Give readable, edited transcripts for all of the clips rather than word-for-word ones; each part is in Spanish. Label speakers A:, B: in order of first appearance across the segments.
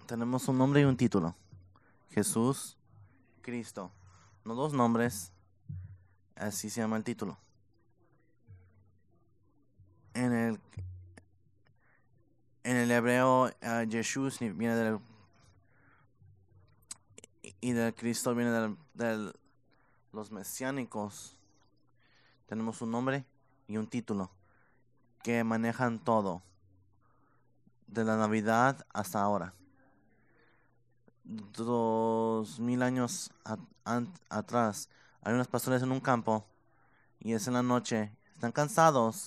A: Tenemos un nombre y un título. Jesús, Cristo. No dos nombres, así se llama el título. En el hebreo, Jesús viene y del Cristo viene de los mesiánicos. Tenemos un nombre y un título que manejan todo, de la Navidad hasta ahora. 2000 años atrás, hay unos pastores en un campo y es en la noche. Están cansados.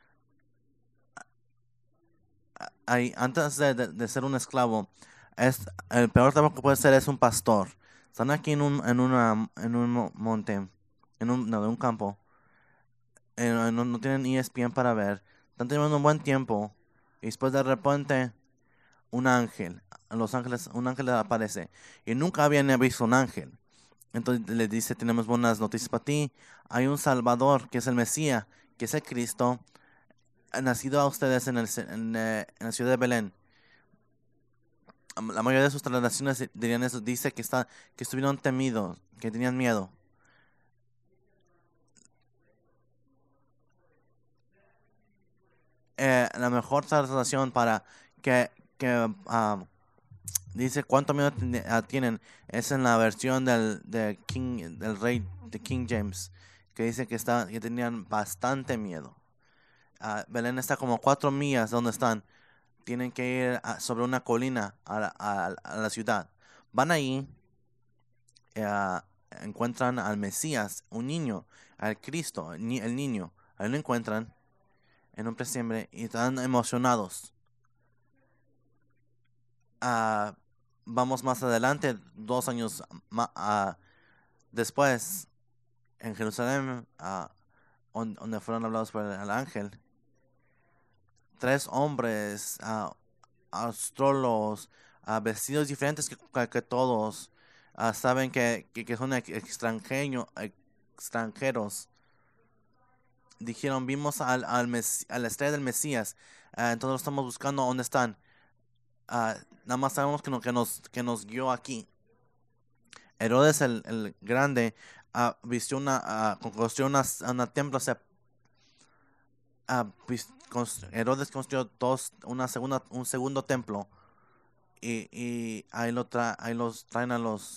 A: Antes de ser un esclavo, el peor trabajo que puede ser es un pastor. Están aquí en un monte, de un campo. No tienen ESPN para ver. Están teniendo un buen tiempo. Y después de repente, un ángel les aparece. Y nunca habían visto un ángel. Entonces les dice, tenemos buenas noticias para ti. Hay un Salvador, que es el Mesías, que es el Cristo, nacido a ustedes en la ciudad de Belén. La mayoría de sus traducciones dirían eso. Dice que estuvieron temidos, que tenían miedo. La mejor traducción para que dice cuánto miedo tienen es en la versión del rey de King James, que dice que tenían bastante miedo. Belén está como 4 millas donde están. Tienen que ir sobre una colina a la ciudad. Van ahí, encuentran al Mesías, un niño, al Cristo, el niño. Ahí lo encuentran en un pesebre y están emocionados. Ah, Vamos más adelante, 2 años después, en Jerusalén, donde fueron hablados por el ángel. 3 hombres, astrólogos, vestidos diferentes que todos, saben que son extranjeros. Dijeron, vimos a la estrella del Mesías, entonces estamos buscando dónde están. Nada más sabemos que nos guió aquí. Herodes el Grande construyó una templo. Herodes construyó un segundo templo y ahí los traen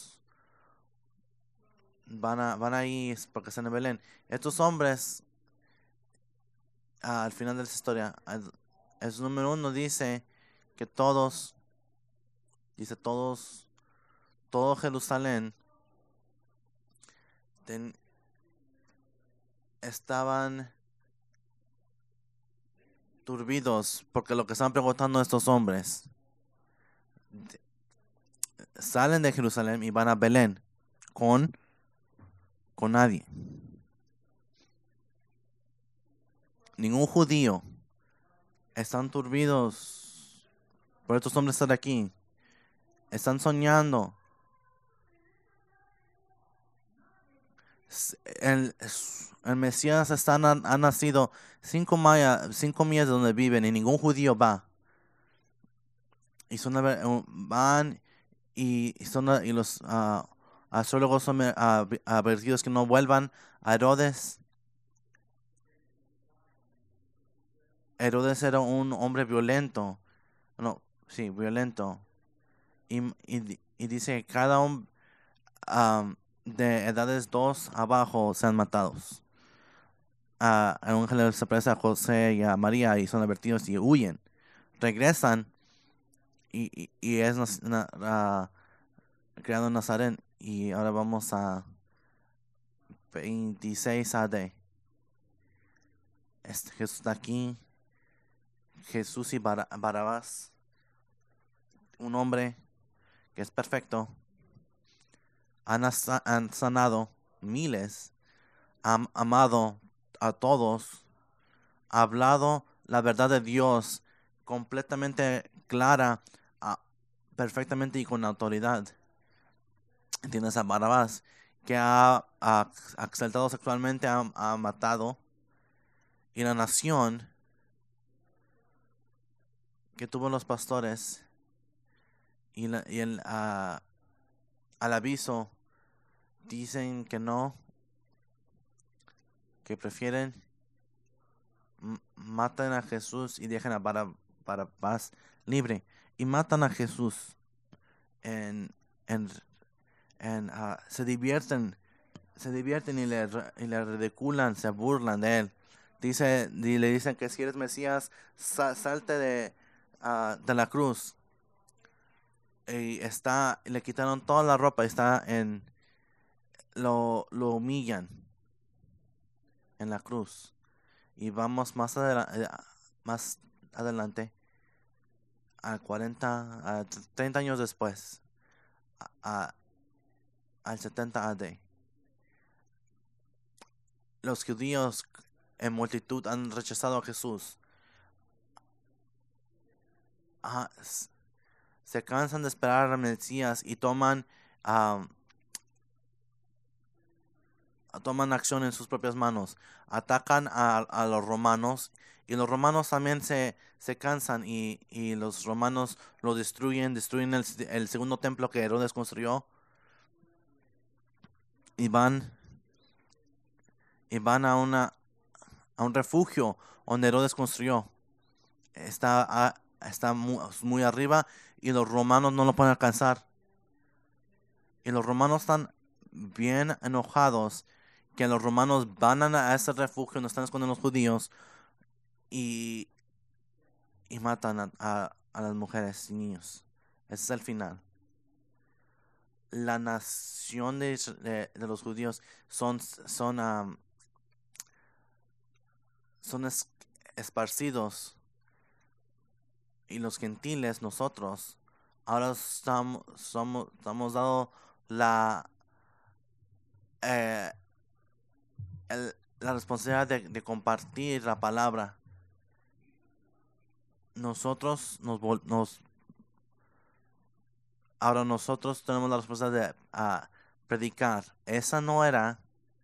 A: van ahí porque están en Belén. Estos hombres, al final de esta historia, el número 1 que dice todo Jerusalén estaban turbidos porque lo que estaban preguntando estos hombres. Salen de Jerusalén y van a Belén con nadie. Ningún judío. Están turbidos por estos hombres estar aquí. Están soñando. El Mesías ha nacido 5 millas de donde viven y ningún judío va. Y van y los astrólogos son advertidos que no vuelvan a Herodes. Herodes era un hombre violento. No, sí, violento. Y dice que cada hombre de edades 2 abajo sean matados. El ángel se aparece a José y a María y son advertidos y huyen. Regresan y es creado en Nazaret. Y ahora vamos a 26 AD. Jesús está aquí. Jesús y Barabás. Un hombre que es perfecto. Han sanado miles. Han amado a todos. Ha hablado la verdad de Dios completamente clara, perfectamente y con autoridad. Tienes a Barabás, que ha exaltado sexualmente, ha matado. Y la nación que tuvo los pastores y al aviso dicen que no, que prefieren matan a Jesús y dejan a Barrabás libre. Y matan a Jesús. En, en, se divierten y le ridiculan, se burlan de él. Y le dicen que si eres Mesías, salte de la cruz. Y le quitaron toda la ropa, lo humillan en la cruz. Y vamos más adelante, a 30 años después, a- al 70 AD. Los judíos en multitud han rechazado a Jesús. Ah, se cansan de esperar al Mesías y toman acción en sus propias manos. Atacan a los romanos y los romanos también se cansan y los romanos lo destruyen el segundo templo que Herodes construyó y van a un refugio donde Herodes construyó. Está muy arriba y los romanos no lo pueden alcanzar. Y los romanos están bien enojados que los romanos van a ese refugio donde están escondiendo los judíos y, y matan a las mujeres y niños. Ese es el final. La nación de los judíos son esparcidos y los gentiles, nosotros, ahora estamos dado la, eh, la responsabilidad de compartir la palabra. Nosotros ahora nosotros tenemos la responsabilidad de predicar. Esa no era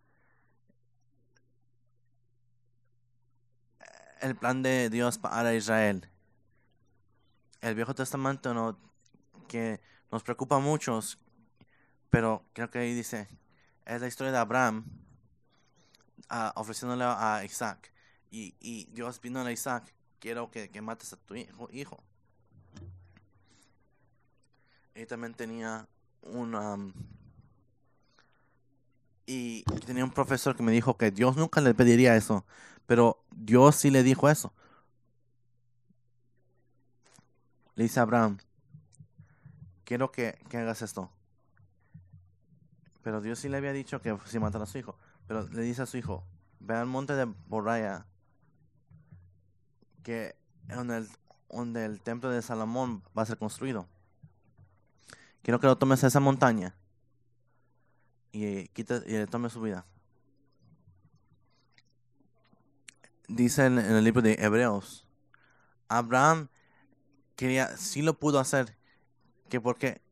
A: el plan de Dios para Israel. El Viejo Testamento que nos preocupa mucho, pero creo que ahí dice, es la historia de Abraham ofreciéndole a Isaac. Y Dios vino a Isaac, quiero que mates a tu hijo. Y también tenía tenía un profesor que me dijo que Dios nunca le pediría eso, pero Dios sí le dijo eso. Le dice a Abraham, quiero que hagas esto. Pero Dios sí le había dicho que si matara a su hijo. Pero le dice a su hijo, ve al monte de Moriah, que donde el templo de Salomón va a ser construido. Quiero que lo tomes a esa montaña y le tomes su vida. Dice en el libro de Hebreos, Abraham sí lo pudo hacer, que porque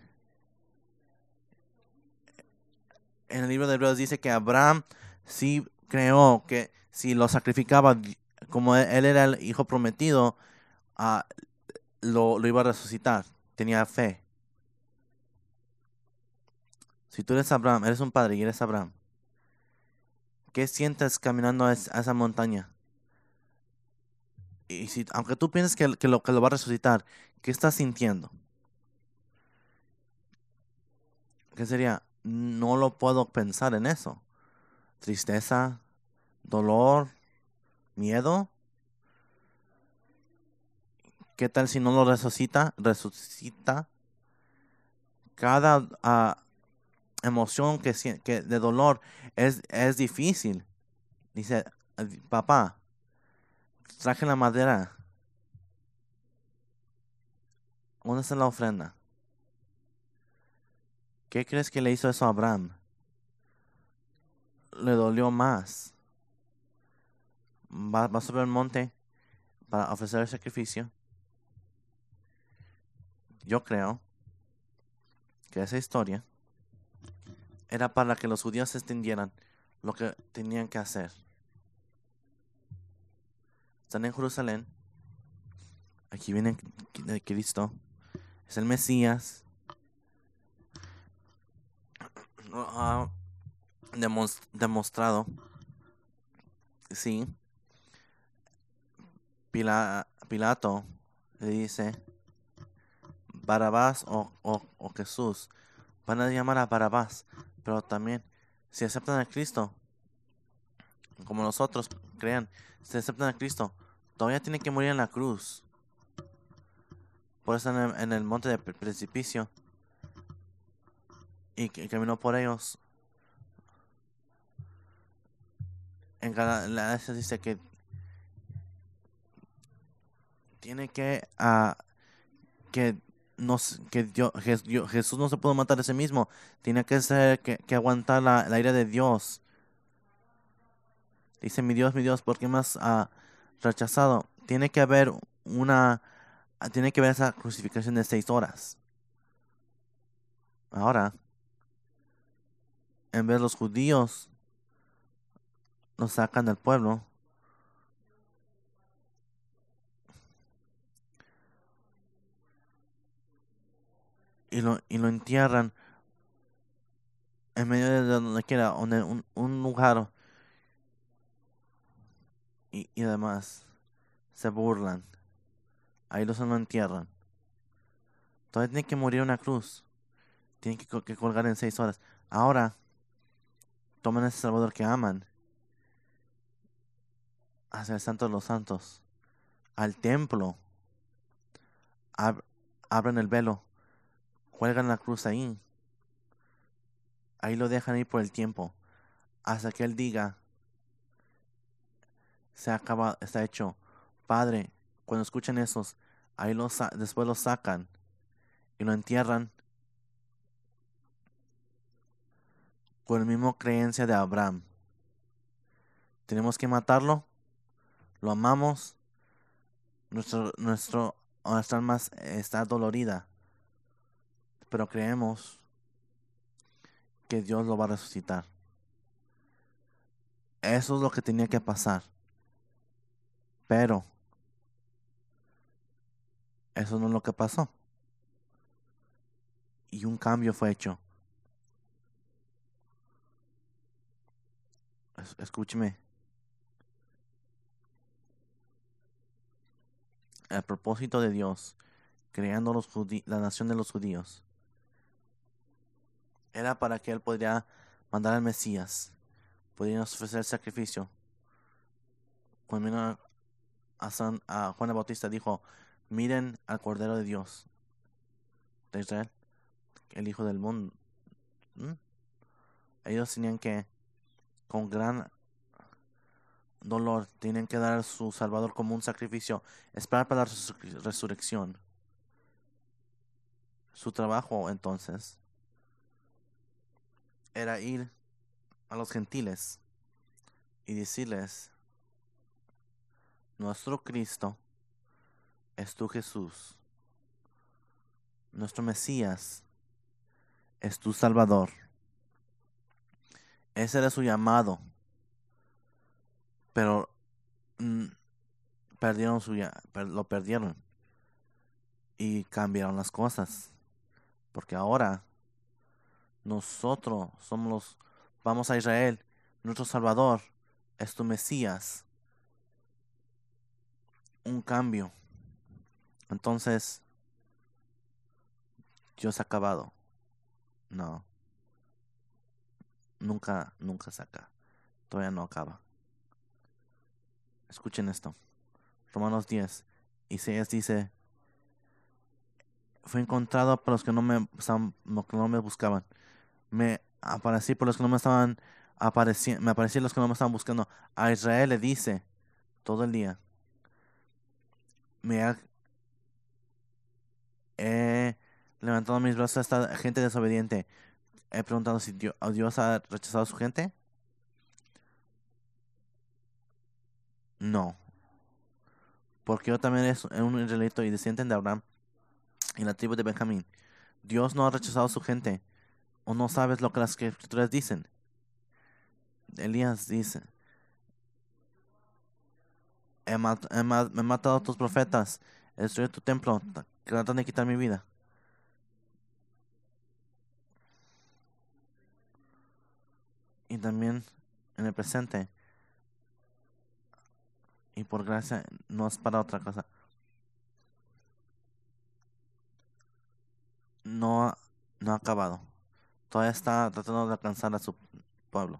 A: en el libro de Hebreos dice que Abraham sí creó que si lo sacrificaba, como él era el hijo prometido, lo iba a resucitar. Tenía fe. Si tú eres Abraham, eres un padre y eres Abraham, ¿qué sientes caminando a esa montaña? Y aunque tú pienses que lo va a resucitar, ¿qué estás sintiendo? ¿Qué sería? No lo puedo pensar en eso. Tristeza, dolor, miedo. ¿Qué tal si no lo resucita? Resucita. Cada emoción que de dolor es difícil. Dice, papá, traje la madera. ¿Dónde está la ofrenda? ¿Qué crees que le hizo eso a Abraham? Le dolió más. Va a subir al monte para ofrecer el sacrificio. Yo creo que esa historia era para que los judíos entendieran lo que tenían que hacer. Están en Jerusalén. Aquí viene Cristo. es el Mesías. Ha demostrado, sí. Pilato le dice, Barabás o Jesús. Van a llamar a Barabás, pero también, si aceptan a Cristo, como nosotros crean, si aceptan a Cristo, todavía tienen que morir en la cruz. Por eso en el monte de precipicio y que caminó por ellos. En Galacia dice que tiene que Jesús no se pudo matar a sí mismo. Tiene que ser que aguantar la ira de Dios. Dice, mi Dios, ¿por qué me has rechazado? Tiene que haber esa crucifixión de 6 horas. Ahora, en vez de los judíos, los sacan del pueblo. Y lo entierran en medio de donde quiera, un lugar. Y además, se burlan. Ahí los lo entierran. Todavía tiene que morir en una cruz. Tienen que colgar en 6 horas. Ahora, toman a ese Salvador que aman. Hacia el Santo de los Santos. Al templo. Abren el velo. Cuelgan la cruz ahí. Ahí lo dejan ir por el tiempo. Hasta que Él diga, se acaba, está hecho. Padre, cuando escuchen esos, ahí después lo sacan y lo entierran con la misma creencia de Abraham. Tenemos que matarlo, lo amamos, nuestra alma está dolorida, pero creemos que Dios lo va a resucitar. Eso es lo que tenía que pasar. Pero eso no es lo que pasó. Y un cambio fue hecho. Escúcheme. El propósito de Dios, creando la nación de los judíos, era para que Él podría mandar al Mesías, podría ofrecer el sacrificio. Cuando vino a Juan el Bautista dijo, miren al Cordero de Dios, de Israel, el Hijo del mundo. Ellos tenían que, con gran dolor, tienen que dar a su Salvador como un sacrificio, esperar para la resurrección. Su trabajo entonces era ir a los gentiles y decirles, nuestro Cristo es tu Jesús, nuestro Mesías es tu Salvador. Ese era su llamado, pero lo perdieron y cambiaron las cosas, porque ahora nosotros vamos a Israel, nuestro Salvador es tu Mesías, un cambio. Entonces, Dios ha acabado. No, nunca se acaba, todavía no acaba. Escuchen esto, Romanos 10, Isaías dice, fui encontrado por los que no me buscaban. Me aparecí por los que no me estaban apareciendo. Me aparecí los que no me estaban buscando. A Israel le dice todo el día. He levantado mis brazos a esta gente desobediente. He preguntado si Dios ha rechazado a su gente. No. Porque yo también es un israelito y descendiente de Abraham y la tribu de Benjamín. Dios no ha rechazado a su gente. ¿O no sabes lo que las escrituras dicen? Elías dice, me he matado a tus profetas, he destruido tu templo, tratan de quitar mi vida. y también en el presente. Y por gracia no es para otra cosa. No, no ha acabado. Todavía está tratando de alcanzar a su pueblo.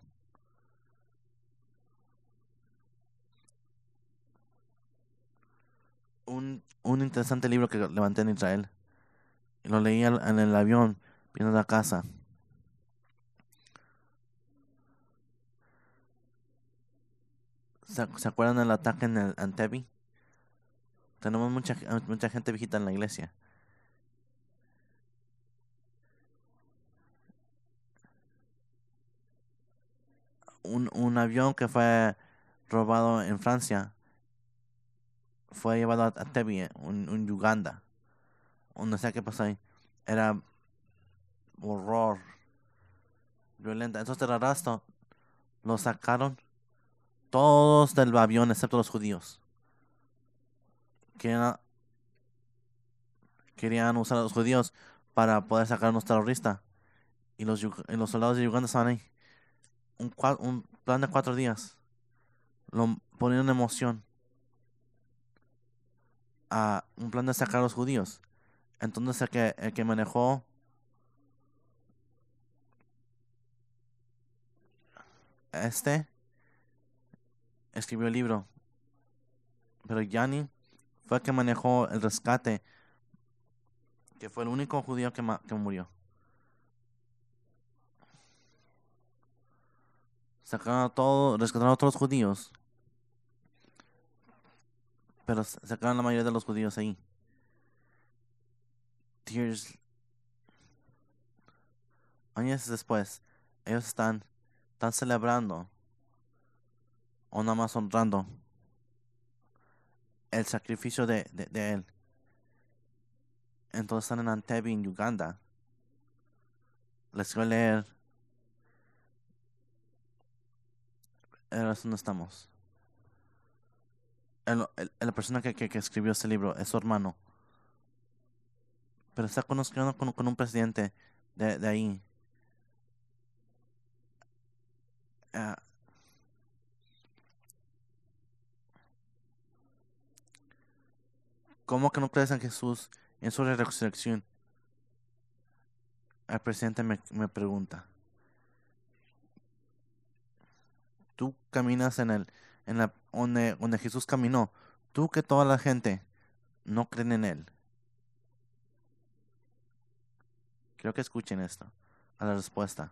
A: Un interesante libro que levanté en Israel. Y lo leí en el avión, viendo la casa. ¿Se acuerdan del ataque en el Antebi? Tenemos mucha gente viejita en la iglesia. Un avión que fue robado en Francia fue llevado a Tebi, en Uganda. No sé qué pasó ahí. Era horror, violenta. Entonces el arresto lo sacaron todos del avión excepto los judíos. Querían, querían usar a los judíos para poder sacar a unos terroristas. Y los soldados de Uganda estaban ahí. Un plan de 4 días. Lo ponieron en emoción a un plan de sacar a los judíos. Entonces el que manejó este escribió el libro. Pero Yanni fue el que manejó el rescate, que fue el único judío que murió. Rescataron a todos los judíos, pero sacaron la mayoría de los judíos ahí. Tears, años después, ellos están celebrando o nada más honrando el sacrificio de él. Entonces están en Entebbe, en Uganda. Les voy a leer. Ahora sí no estamos. La persona que escribió este libro es su hermano. Pero está conociendo con un presidente de ahí. Ah, ¿Cómo que no crees en Jesús en su resurrección? El presidente me pregunta. Tú caminas donde Jesús caminó. Tú que toda la gente no creen en él. Quiero que escuchen esto. A la respuesta.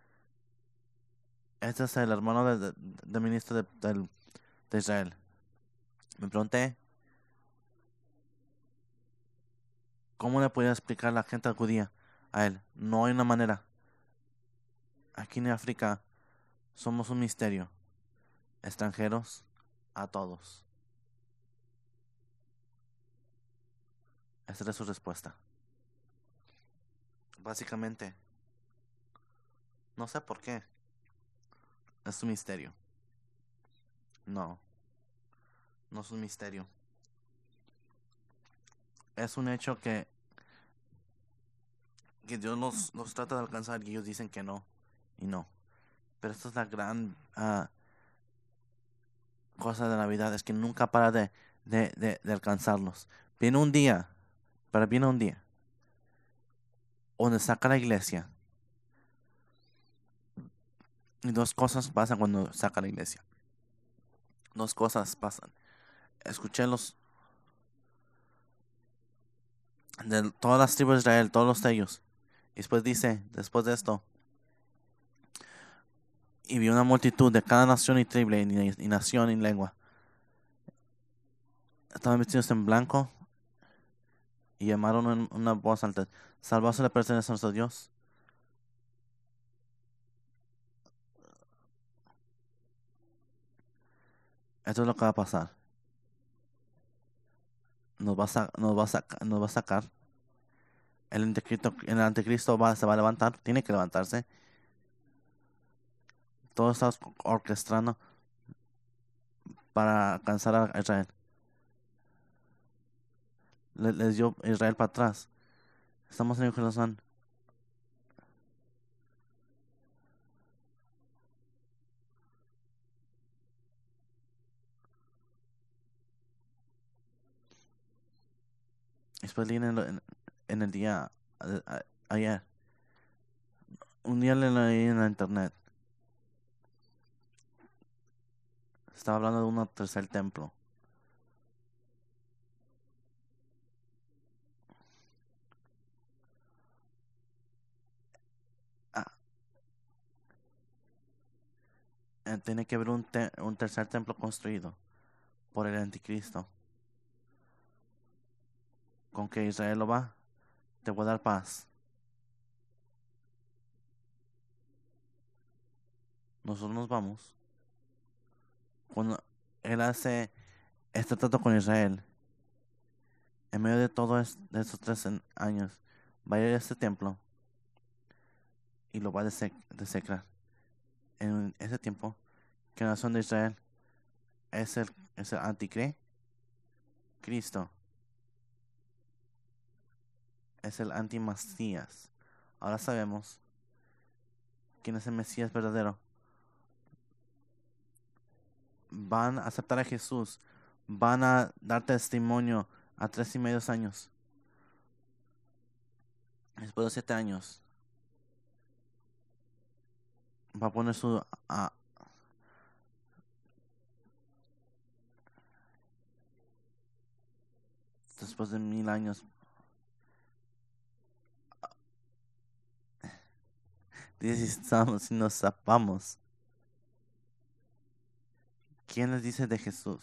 A: Este es el hermano del ministro de Israel. Me pregunté, ¿cómo le podía explicar a la gente judía a él? No hay una manera. Aquí en África somos un misterio. Extranjeros a todos. Esta es su respuesta. Básicamente, no sé por qué. Es un misterio. No, no es un misterio. Es un hecho que Dios los trata de alcanzar y ellos dicen que no. Y no. Pero esta es la gran cosa de Navidad. Es que nunca para de alcanzarlos. Viene un día. Pero viene un día. Donde saca la iglesia. Y dos cosas pasan cuando saca la iglesia. Dos cosas pasan. Escuché de todas las tribus de Israel, todos los sellos. Y después dice, después de esto, y vi una multitud de cada nación y tribu y nación y lengua. Estaban vestidos en blanco y llamaron en una voz alta: salvación le pertenece a nuestro Dios. Esto es lo que va a pasar. Nos va a sacar. El anticristo se va a levantar. Tiene que levantarse. Todo está orquestando para alcanzar a Israel. Les dio Israel para atrás. Estamos en el corazón. Después leí en el día, ayer, un día le leí en la internet. Estaba hablando de un tercer templo. Ah, tiene que haber un tercer templo construido por el anticristo. Con que Israel lo va, te voy a dar paz. Nosotros nos vamos. Cuando él hace este trato con Israel, en medio de de esos 3 años, va a ir a este templo y lo va a desecrar. En ese tiempo, que la nación de Israel es el anticristo, es el antimasías. Ahora sabemos quién es el Mesías verdadero. Van a aceptar a Jesús, van a dar testimonio a 3 y medio años. Después de 7 años, va a poner después de 1000 años. Dice si nos zapamos. ¿Quién les dice de Jesús?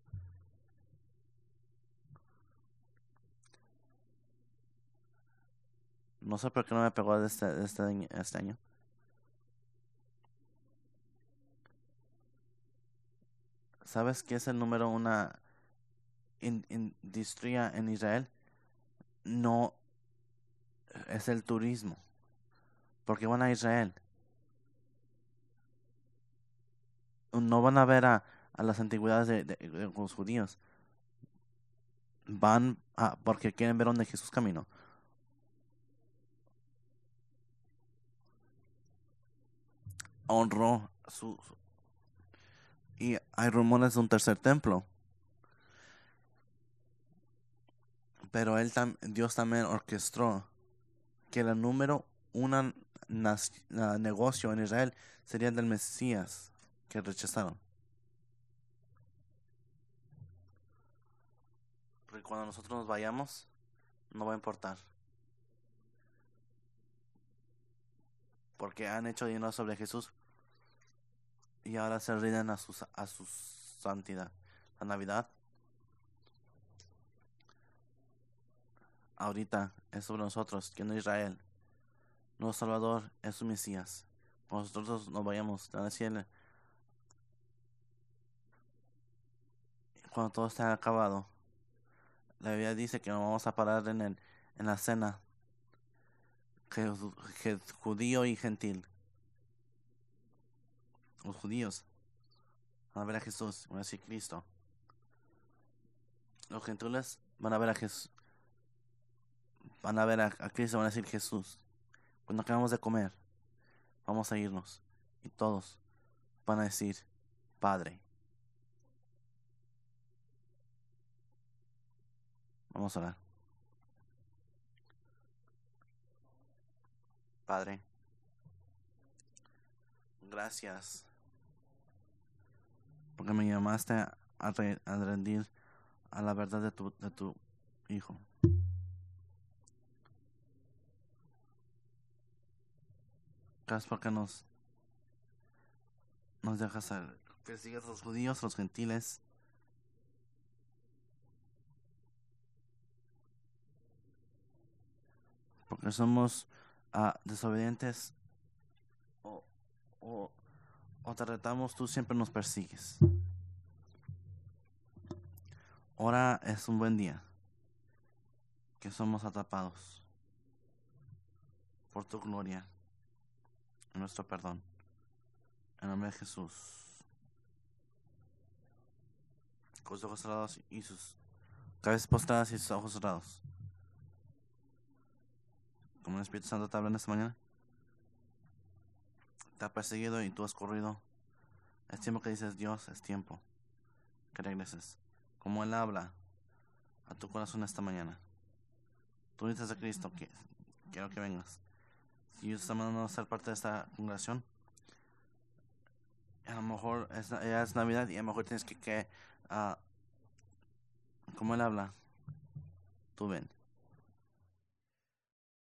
A: No sé por qué no me pegó de este año. ¿Sabes qué es el número una industria en Israel? No es el turismo. Porque van a Israel. No van a ver a las antigüedades de los judíos. Van porque quieren ver dónde Jesús caminó. Honró y hay rumores de un tercer templo. Pero Dios también orquestó que el número una negocio en Israel sería el del Mesías que rechazaron. Porque cuando nosotros nos vayamos, no va a importar. Porque han hecho dinero sobre Jesús y ahora se rinden a su santidad. La Navidad ahorita es sobre nosotros, que no Israel. Nuestro Salvador es su Mesías. Cuando nosotros nos vayamos, van a decirle, cuando todo esté acabado, la Biblia dice que nos vamos a parar en la cena, judío y gentil. Los judíos van a ver a Jesús, van a decir Cristo. Los gentiles van a ver a Jesús, van a ver a Cristo, van a decir Jesús. Cuando acabamos de comer, vamos a irnos y todos van a decir Padre. Vamos a orar. Padre, gracias porque me llamaste a rendir a la verdad de tu Hijo. Gracias porque nos dejas perseguir a los judíos, a los gentiles. Porque somos desobedientes o, o, o te retamos, tú siempre nos persigues. Ahora es un buen día que somos atrapados por tu gloria y nuestro perdón. En nombre de Jesús. Con sus ojos cerrados y sus cabezas postradas y sus ojos cerrados. Como el Espíritu Santo te habla en esta mañana. Te ha perseguido y tú has corrido. Es tiempo que dices Dios, es tiempo que regreses. Como Él habla a tu corazón esta mañana. tú dices a Cristo que quiero que vengas. Si ellos están mandando a ser parte de esta congregación, a lo mejor ya es Navidad y a lo mejor tienes que como él habla, tú ven.